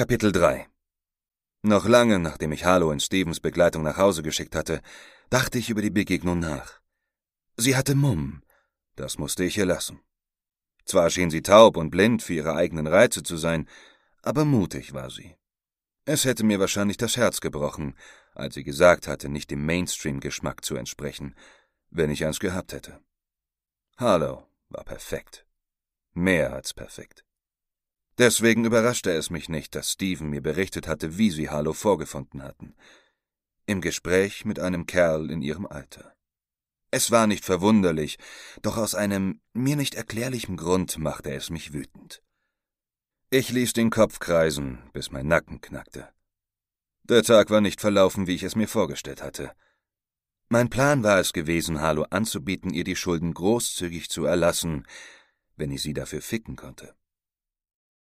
Kapitel 3 Noch lange, nachdem ich Harlow in Stevens Begleitung nach Hause geschickt hatte, dachte ich über die Begegnung nach. Sie hatte Mumm. Das musste ich ihr lassen. Zwar schien sie taub und blind für ihre eigenen Reize zu sein, aber mutig war sie. Es hätte mir wahrscheinlich das Herz gebrochen, als sie gesagt hatte, nicht dem Mainstream-Geschmack zu entsprechen, wenn ich eins gehabt hätte. Harlow war perfekt. Mehr als perfekt. Deswegen überraschte es mich nicht, dass Steven mir berichtet hatte, wie sie Harlow vorgefunden hatten. Im Gespräch mit einem Kerl in ihrem Alter. Es war nicht verwunderlich, doch aus einem mir nicht erklärlichen Grund machte es mich wütend. Ich ließ den Kopf kreisen, bis mein Nacken knackte. Der Tag war nicht verlaufen, wie ich es mir vorgestellt hatte. Mein Plan war es gewesen, Harlow anzubieten, ihr die Schulden großzügig zu erlassen, wenn ich sie dafür ficken konnte.